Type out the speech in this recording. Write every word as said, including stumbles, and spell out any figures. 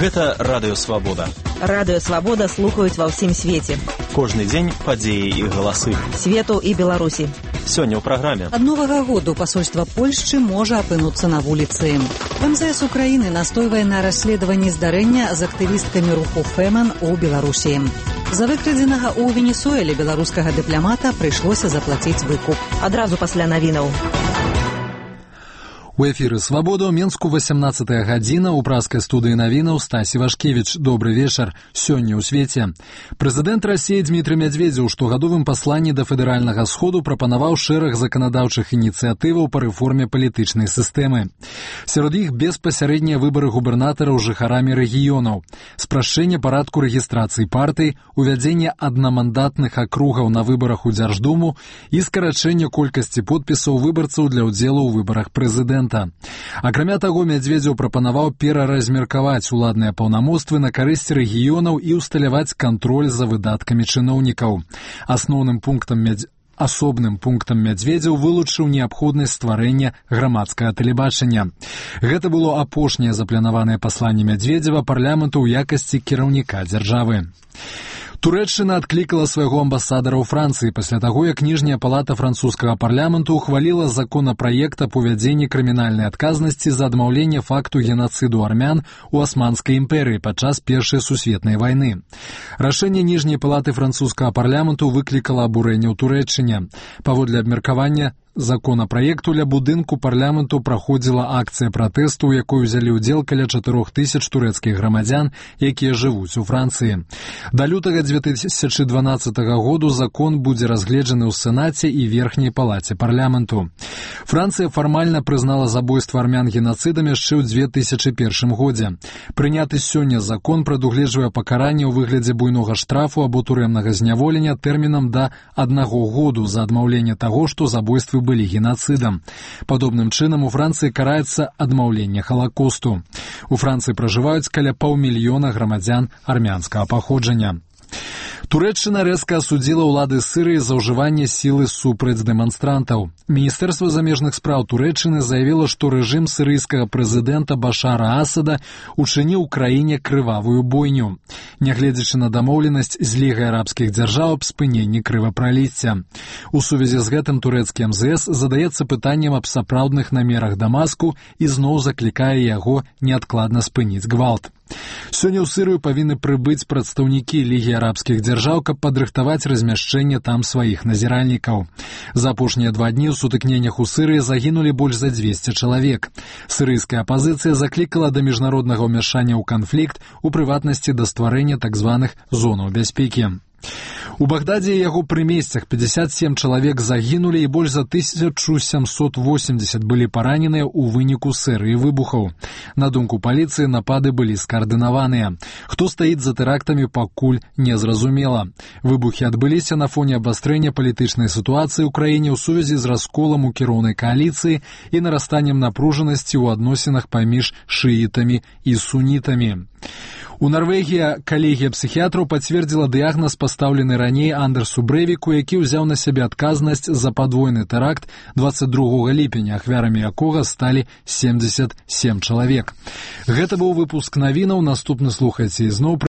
Гэта Радыё Свабода. Радыё Свабода слухаюць ва ўсім свеце. Кожны дзень падзеі і галасы. Свету і Беларусі. Сёння ў праграме. Ад новага году пасольства Польшчы можа апынуцца на вуліцы. эм зэ эс Украіны настойвае на расследаванні здарэння з актывісткамі руху Феман у Беларусі. За выкрадзенага ў Венесуэле беларускага дыпламата прыйшлося заплаціць выкуп. Адразу пасля навінаў. У эфіры «Свабода» ў Менску васямнаццатая гадзіна ў праскай студыі навінаў Стасі Вашкевіч. Добры вечар. Сёння ў свеце. Прэзідэнт Расіі Дмітрый Медведзеў у штогадовым пасланні да федэральнага сходу прапанаваў шэраг заканадаўчых ініцыятываў па рэформе палітычнай сістэмы. Сярод іх беспасярэднія выбары губернатараў жыхарамі рэгіёнаў, спрашчэнне парадку рэгістрацыі партый, увядзенне аднамандатных акругаў на выбарах у Дзярждуму і скарачэнне колькасці подпісаў выбарцаў для ўдзелу ў выбарах прэзідэнта. Акрамя таго, Медведзеў прапанаваў пераразмеркаваць уладныя паўнамоцтвы на карысць рэгіёнаў і ўсталяваць кантроль за выдаткамі чыноўнікаў. Асноўным пунктам Медведзеў Асобным пунктам Медведзеў вылучыў неабходнасць стварэння грамадскага тэлебачання. Гэта было апошняе запланаванае пасланне Медведзева парламенту ў якасці кіраўніка дзяржавы. Турэччына адклікала свайго амбасадара ў Францыі пасля таго, як ніжняя палата французскага парламенту ухваліла законапраект аб увядзенні крымінальнай адказнасці за адмаўленне факту генацыду армян у Асманскай імперыі падчас Першай сусветнай вайны. Рашэнне ніжняй палаты французскага парламенту выклікала абурэнне ў Турэччыне. Паводле абмеркавання законапраекту ля будынку парламенту праходзіла акцыя пратэсту, у якой узялі ўдзел каля чатырох тысяч турэцкіх грамадзян, якія жывуць у Францыі. Да лютага дзве тысячы дванаццатага году закон будзе разгледжаны ў Сенаце і верхняй палаце парламенту. Францыя фармальна прызнала забойства армян генацыдам яшчэ ў дзве тысячы першым годзе. Прыняты сёння закон прадугледжвае пакаранне ў выглядзе буйнога штрафу або турэмнага зняволення тэрмінам да аднаго году за адмаўленне таго, што забойствы былі генацыдам. Падобным чынам у Францыі караецца адмаўленне халакосту. У Францыі пражываюць каля паўмільёна грамадзян армянскага паходжання. Турэччына рэзка асудзіла ўлады Сірыі за ўжыванне сілы супраць дэманстрантаў. Міністэрства замежных спраў Турэччыны заявіла, што рэжым сірыйскага прэзідэнта Башара Асада учыніў у краіне крывавую бойню, нягледзячы на дамоўленасць з Лігай арабскіх дзяржаў аб спыненні крывапраліцця. У сувязі з гэтым турэцкі эм зэ эс задаецца пытаннем аб сапраўдных намерах Дамаску і зноў заклікае яго неадкладна спыніць гвалт. Сёння ў Сірыю павінны прыбыць прадстаўнікі Лігі арабскіх дзяржаў, каб падрыхтаваць размяшчэнне там сваіх назіральнікаў. За апошнія два дні ў сутыкненнях у Сірыі загінулі больш за дзвесце чалавек. Сірыйская апазіцыя заклікала да міжнароднага ўмяшання ў канфлікт, у прыватнасці да стварэння так званых зонаў бяспекі. У Багдадзе і яго прымесцях пятьдесят семь чалавек загінулі і больш за тысячу сямсот восемьдесят былі параненыя ў выніку серыі выбухаў. На думку паліцыі, напады былі скаардынаваныя. Хто стаіць за тэрактамі, пакуль незразумела. Выбухі адбыліся на фоне абастрэння палітычнай сітуацыі ў краіне ў сувязі з расколам у кіроўнай кааліцыі і нарастаннем напружанасці ў адносінах паміж шыітамі і сунітамі. У Нарвегія калегія псіхіятраў пацвердзіла дыягназ, пастаўлены раней Андерсу Брэвіку, які ўзяў на сябе адказнасць за падвойны тэракт дваццаць другога ліпеня, ахвярамі якога сталі семьдесят семь чалавек. Гэта быў выпуск навінаў. Наступны слухайце ізноў.